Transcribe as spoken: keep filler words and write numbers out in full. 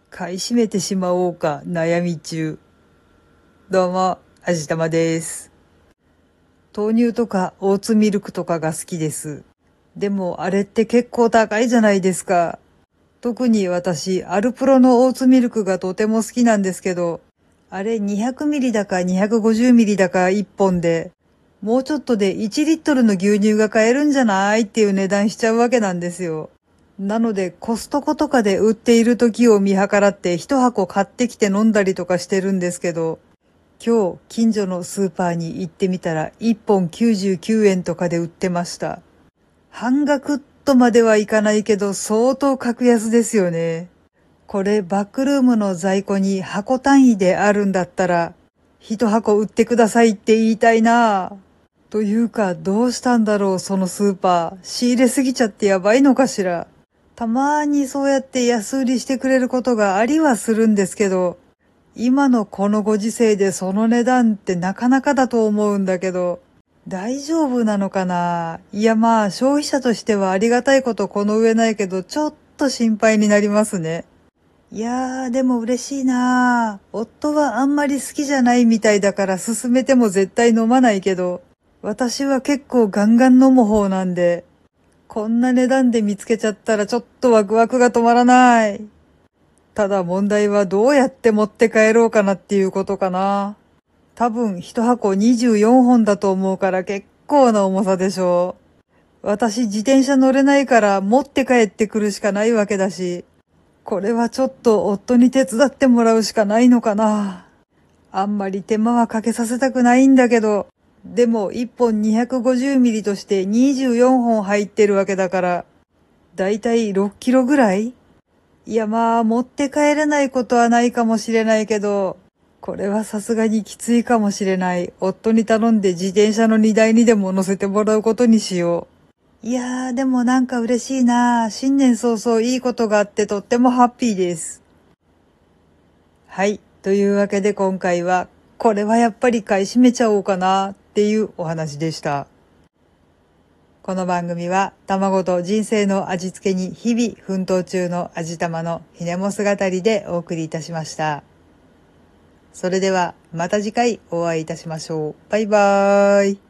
買い占めてしまおうか悩み中。どうも、あじたまです。豆乳とかオーツミルクとかが好きです。でもあれって結構高いじゃないですか。特に私、アルプロのオーツミルクがとても好きなんですけど、あれにひゃくミリだかにひゃくごじゅうミリだかいっぽんで、もうちょっとでいちリットルの牛乳が買えるんじゃないっていう値段しちゃうわけなんですよ。なのでコストコとかで売っている時を見計らって一箱買ってきて飲んだりとかしてるんですけど、今日近所のスーパーに行ってみたらいっぽんきゅうじゅうきゅうえんとかで売ってました。半額とまではいかないけど相当格安ですよね。これバックルームの在庫に箱単位であるんだったら、一箱売ってくださいって言いたいなぁ。というかどうしたんだろうそのスーパー。仕入れすぎちゃってやばいのかしら。たまーにそうやって安売りしてくれることがありはするんですけど、今のこのご時世でその値段ってなかなかだと思うんだけど、大丈夫なのかな。いやまあ消費者としてはありがたいことこの上ないけど、ちょっと心配になりますね。いやーでも嬉しいなー。夫はあんまり好きじゃないみたいだから勧めても絶対飲まないけど、私は結構ガンガン飲む方なんで、こんな値段で見つけちゃったらちょっとワクワクが止まらない。ただ問題はどうやって持って帰ろうかなっていうことかな。多分一箱にじゅうよんほんだと思うから結構な重さでしょう。私自転車乗れないから持って帰ってくるしかないわけだし、これはちょっと夫に手伝ってもらうしかないのかな。あんまり手間はかけさせたくないんだけど、でもいっぽんにひゃくごじゅうミリとしてにじゅうよんほん入ってるわけだから、だいたいろっキロぐらい。いやまあ持って帰れないことはないかもしれないけど、これはさすがにきついかもしれない。夫に頼んで自転車の荷台にでも乗せてもらうことにしよう。いやーでもなんか嬉しいな。新年早々いいことがあってとってもハッピーです。はい。というわけで今回は、これはやっぱり買い占めちゃおうかなっていうお話でした。この番組は卵と人生の味付けに日々奮闘中の味玉のひねも姿りでお送りいたしました。それではまた次回お会いいたしましょう。バイバーイ。